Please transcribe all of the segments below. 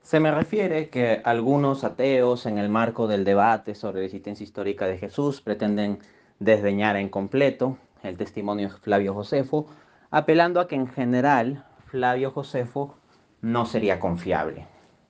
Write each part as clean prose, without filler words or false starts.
Se me refiere que algunos ateos, en el marco del debate sobre la existencia histórica de Jesús, pretenden desdeñar en completo el testimonio de Flavio Josefo, apelando a que en general Flavio Josefo no sería confiable.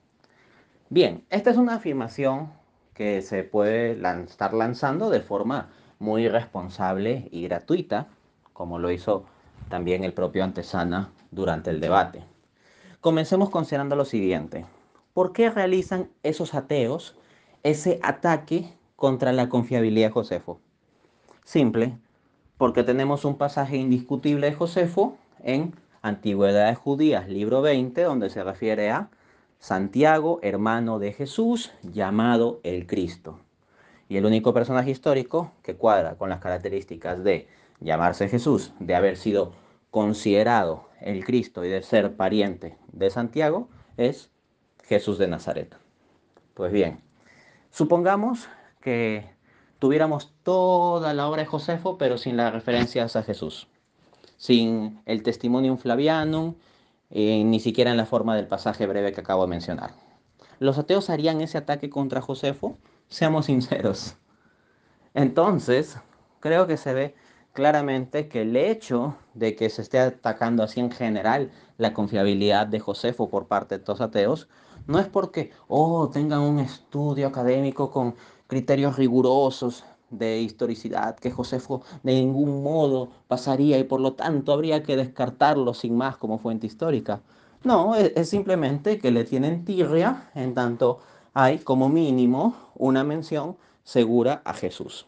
Bien, esta es una afirmación que se puede estar lanzando de forma muy responsable y gratuita, como lo hizo también el propio Antesana durante el debate. Comencemos considerando lo siguiente. ¿Por qué realizan esos ateos ese ataque contra la confiabilidad de Josefo? Simple, porque tenemos un pasaje indiscutible de Josefo en Antigüedades Judías, libro 20, donde se refiere a Santiago, hermano de Jesús, llamado el Cristo. Y el único personaje histórico que cuadra con las características de llamarse Jesús, de haber sido considerado el Cristo y de ser pariente de Santiago, es Jesús de Nazaret. Pues bien, supongamos que tuviéramos toda la obra de Josefo, pero sin las referencias a Jesús, sin el Testimonium Flavianum, ni siquiera en la forma del pasaje breve que acabo de mencionar. ¿Los ateos harían ese ataque contra Josefo? Seamos sinceros. Entonces, creo que se ve claramente que el hecho de que se esté atacando así en general la confiabilidad de Josefo por parte de estos ateos, no es porque, tengan un estudio académico con criterios rigurosos de historicidad que Josefo de ningún modo pasaría y por lo tanto habría que descartarlo sin más como fuente histórica. No, es simplemente que le tienen tirria en tanto hay como mínimo una mención segura a Jesús.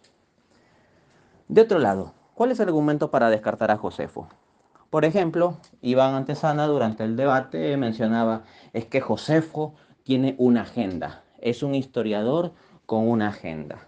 De otro lado, ¿cuál es el argumento para descartar a Josefo? Por ejemplo, Iván Antesana durante el debate mencionaba, es que Josefo tiene una agenda, es un historiador con una agenda.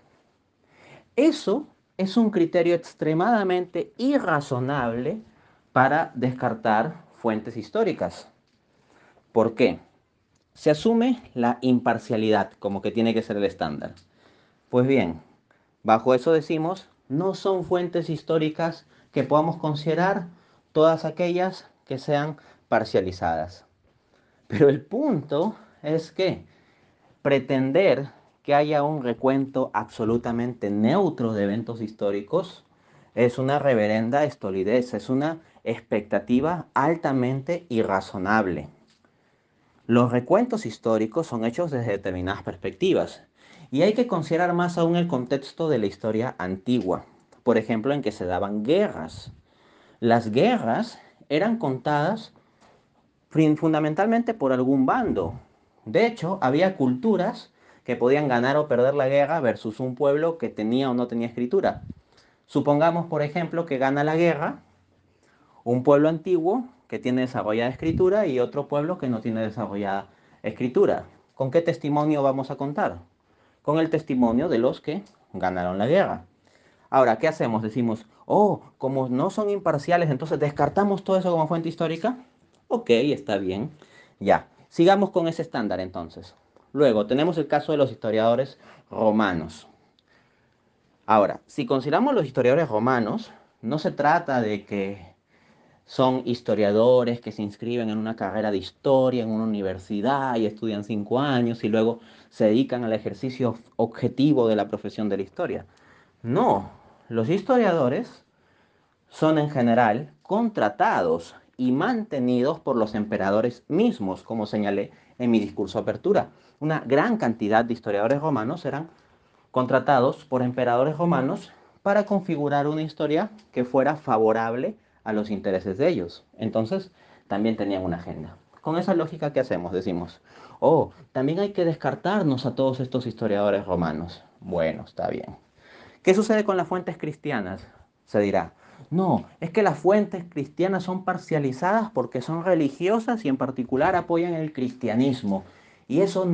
Eso es un criterio extremadamente irrazonable para descartar fuentes históricas. ¿Por qué? Se asume la imparcialidad como que tiene que ser el estándar. Pues bien, bajo eso decimos, no son fuentes históricas que podamos considerar todas aquellas que sean parcializadas. Pero el punto es que pretender que haya un recuento absolutamente neutro de eventos históricos es una reverenda estolidez, es una expectativa altamente irrazonable. Los recuentos históricos son hechos desde determinadas perspectivas y hay que considerar más aún el contexto de la historia antigua, por ejemplo, en que se daban guerras. Las guerras eran contadas fundamentalmente por algún bando. De hecho, había culturas que podían ganar o perder la guerra versus un pueblo que tenía o no tenía escritura. Supongamos, por ejemplo, que gana la guerra un pueblo antiguo que tiene desarrollada escritura y otro pueblo que no tiene desarrollada escritura. ¿Con qué testimonio vamos a contar? Con el testimonio de los que ganaron la guerra. Ahora, ¿qué hacemos? Decimos, como no son imparciales, entonces descartamos todo eso como fuente histórica. Ok, está bien. Ya, sigamos con ese estándar entonces. Luego, tenemos el caso de los historiadores romanos. Ahora, si consideramos los historiadores romanos, no se trata de que son historiadores que se inscriben en una carrera de historia en una universidad y estudian 5 años y luego se dedican al ejercicio objetivo de la profesión de la historia. No, los historiadores son en general contratados y mantenidos por los emperadores mismos, como señalé en mi discurso de apertura. Una gran cantidad de historiadores romanos eran contratados por emperadores romanos para configurar una historia que fuera favorable a los intereses de ellos. Entonces, también tenían una agenda. Con esa lógica, ¿qué hacemos? Decimos, también hay que descartarnos a todos estos historiadores romanos. Bueno, está bien. ¿Qué sucede con las fuentes cristianas? Se dirá, no, es que las fuentes cristianas son parcializadas porque son religiosas y en particular apoyan el cristianismo. Y eso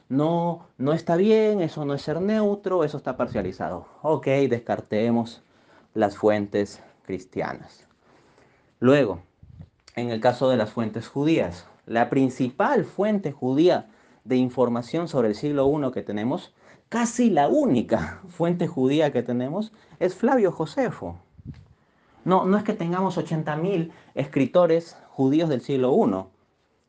no está bien, eso no es ser neutro, eso está parcializado. Ok, descartemos las fuentes cristianas. Luego, en el caso de las fuentes judías, la principal fuente judía de información sobre el siglo I que tenemos, casi la única fuente judía que tenemos, es Flavio Josefo. No es que tengamos 80.000 escritores judíos del siglo I.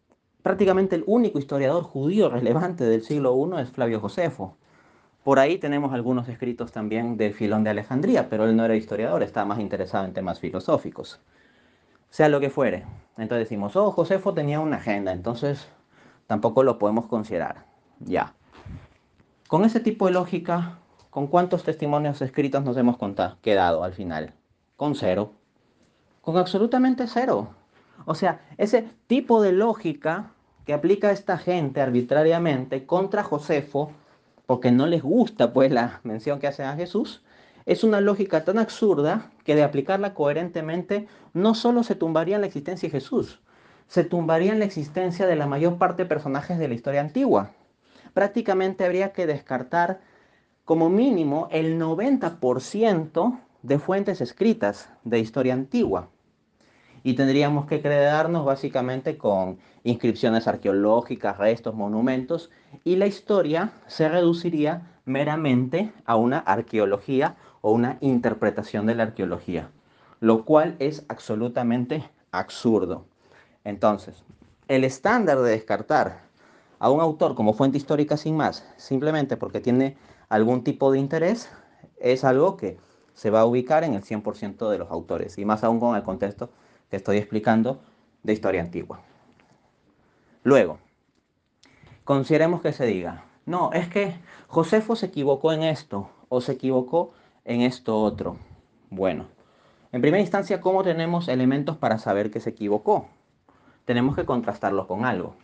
Prácticamente el único historiador judío relevante del siglo I es Flavio Josefo. Por ahí tenemos algunos escritos también de Filón de Alejandría, pero él no era historiador, estaba más interesado en temas filosóficos. Sea lo que fuere. Entonces decimos, oh, Josefo tenía una agenda, entonces tampoco lo podemos considerar. Ya. Con ese tipo de lógica, ¿con cuántos testimonios escritos nos hemos quedado al final? Con cero. Con absolutamente cero. O sea, ese tipo de lógica que aplica esta gente arbitrariamente contra Josefo, porque no les gusta pues la mención que hacen a Jesús, es una lógica tan absurda que de aplicarla coherentemente no solo se tumbaría en la existencia de Jesús, se tumbaría en la existencia de la mayor parte de personajes de la historia antigua. Prácticamente habría que descartar como mínimo el 90% de fuentes escritas de historia antigua. Y tendríamos que quedarnos básicamente con inscripciones arqueológicas, restos, monumentos, y la historia se reduciría meramente a una arqueología o una interpretación de la arqueología, lo cual es absolutamente absurdo. Entonces, el estándar de descartar a un autor como fuente histórica sin más, simplemente porque tiene algún tipo de interés, es algo que se va a ubicar en el 100% de los autores, y más aún con el contexto que estoy explicando de historia antigua. Luego, consideremos que se diga, no, es que Josefo se equivocó en esto o se equivocó en esto otro. Bueno, en primera instancia, ¿cómo tenemos elementos para saber que se equivocó? Tenemos que contrastarlo con algo.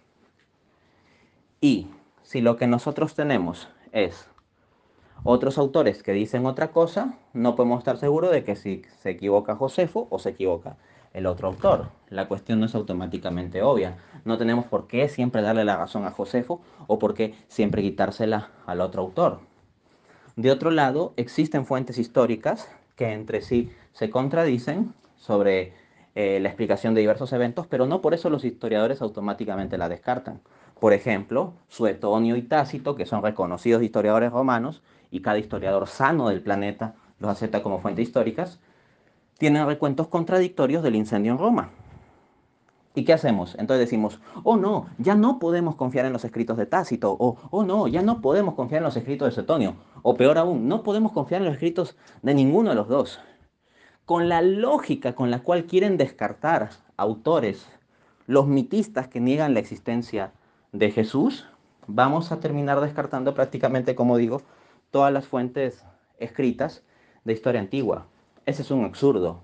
Y si lo que nosotros tenemos es otros autores que dicen otra cosa, no podemos estar seguros de que si se equivoca Josefo o se equivoca el otro autor. La cuestión no es automáticamente obvia. No tenemos por qué siempre darle la razón a Josefo o por qué siempre quitársela al otro autor. De otro lado, existen fuentes históricas que entre sí se contradicen sobre la explicación de diversos eventos, pero no por eso los historiadores automáticamente la descartan. Por ejemplo, Suetonio y Tácito, que son reconocidos historiadores romanos, y cada historiador sano del planeta los acepta como fuentes históricas, tienen recuentos contradictorios del incendio en Roma. ¿Y qué hacemos? Entonces decimos, oh no, ya no podemos confiar en los escritos de Tácito, o oh no, ya no podemos confiar en los escritos de Suetonio, o peor aún, no podemos confiar en los escritos de ninguno de los dos. Con la lógica con la cual quieren descartar autores, los mitistas que niegan la existencia de Jesús, vamos a terminar descartando prácticamente, como digo, todas las fuentes escritas de historia antigua. Ese es un absurdo.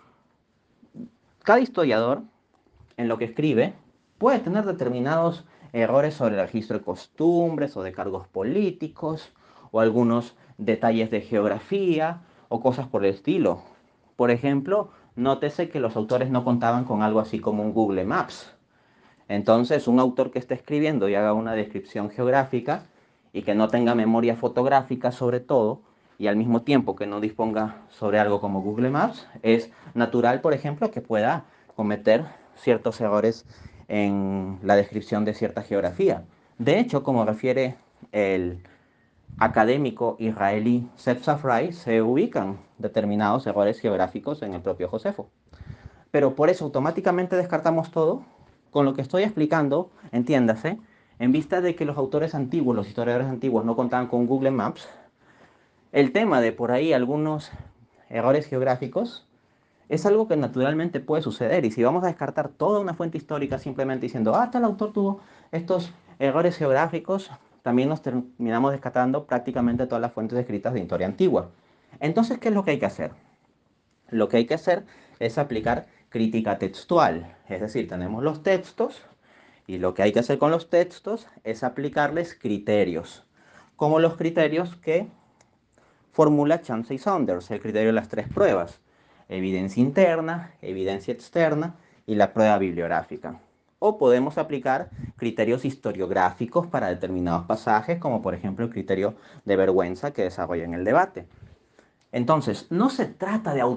Cada historiador en lo que escribe puede tener determinados errores sobre el registro de costumbres o de cargos políticos o algunos detalles de geografía o cosas por el estilo. Por ejemplo, nótese que los autores no contaban con algo así como un Google Maps. Entonces, un autor que esté escribiendo y haga una descripción geográfica y que no tenga memoria fotográfica sobre todo, y al mismo tiempo que no disponga sobre algo como Google Maps, es natural, por ejemplo, que pueda cometer ciertos errores en la descripción de cierta geografía. De hecho, como refiere el académico israelí Seth Safrai, se ubican determinados errores geográficos en el propio Josefo. Pero por eso automáticamente descartamos todo. Con lo que estoy explicando, entiéndase, en vista de que los autores antiguos, los historiadores antiguos, no contaban con Google Maps, el tema de por ahí algunos errores geográficos es algo que naturalmente puede suceder. Y si vamos a descartar toda una fuente histórica simplemente diciendo, ah, tal autor tuvo estos errores geográficos, también nos terminamos descartando prácticamente todas las fuentes escritas de historia antigua. Entonces, ¿qué es lo que hay que hacer? Lo que hay que hacer es aplicar crítica textual. Es decir, tenemos los textos y lo que hay que hacer con los textos es aplicarles criterios, como los criterios que formula Chauncey Saunders, el criterio de las tres pruebas: evidencia interna, evidencia externa y la prueba bibliográfica. O podemos aplicar criterios historiográficos para determinados pasajes, como por ejemplo el criterio de vergüenza que desarrolla en el debate. Entonces, no se trata de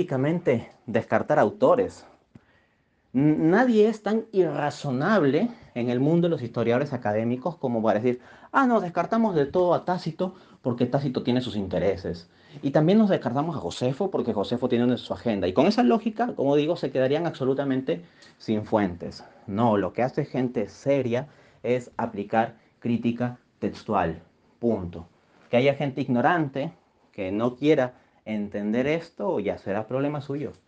automáticamente descartar autores. Nadie es tan irrazonable en el mundo de los historiadores académicos como para decir, ah, no, descartamos de todo a Tácito porque Tácito tiene sus intereses. Y también nos descartamos a Josefo porque Josefo tiene su agenda. Y con esa lógica, como digo, se quedarían absolutamente sin fuentes. No, lo que hace gente seria es aplicar crítica textual. Punto. Que haya gente ignorante que no quiera entender esto, ya será problema suyo.